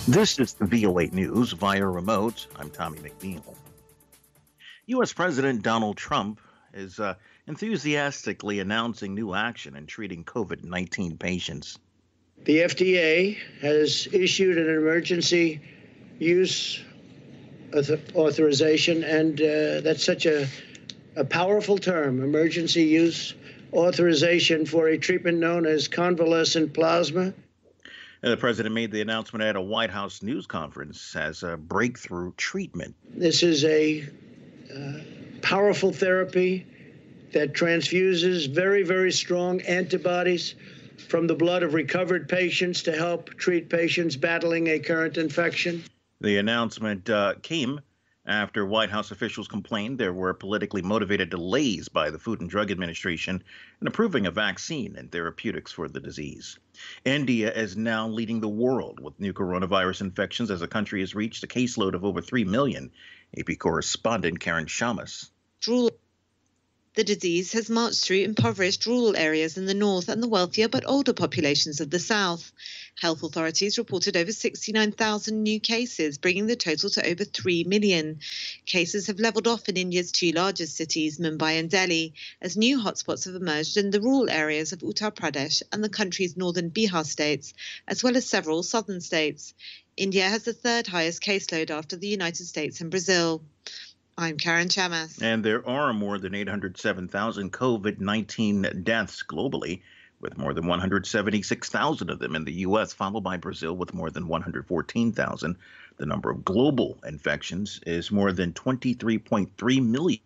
This is the VOA News via remote. I'm Tommy McNeil. U.S. President Donald Trump is enthusiastically announcing new action in treating COVID-19 patients. The FDA has issued an emergency use authorization, and that's such a powerful term, emergency use authorization for a treatment known as convalescent plasma. The president made the announcement at a White House news conference as a breakthrough treatment. This is a powerful therapy that transfuses very, very strong antibodies from the blood of recovered patients to help treat patients battling a current infection. The announcement came after White House officials complained there were politically motivated delays by the Food and Drug Administration in approving a vaccine and therapeutics for the disease. India is now leading the world with new coronavirus infections as the country has reached a caseload of over 3 million. AP correspondent Karen Shamas. The disease has marched through impoverished rural areas in the north and the wealthier but older populations of the south. Health authorities reported over 69,000 new cases, bringing the total to over 3 million. Cases have levelled off in India's two largest cities, Mumbai and Delhi, as new hotspots have emerged in the rural areas of Uttar Pradesh and the country's northern Bihar states, as well as several southern states. India has the third highest caseload after the United States and Brazil. I'm Karen Chamas. And there are more than 807,000 COVID-19 deaths globally, with more than 176,000 of them in the U.S., followed by Brazil with more than 114,000. The number of global infections is more than 23.3 million.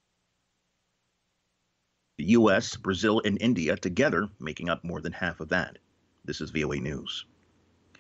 The U.S., Brazil, and India together making up more than half of that. This is VOA News.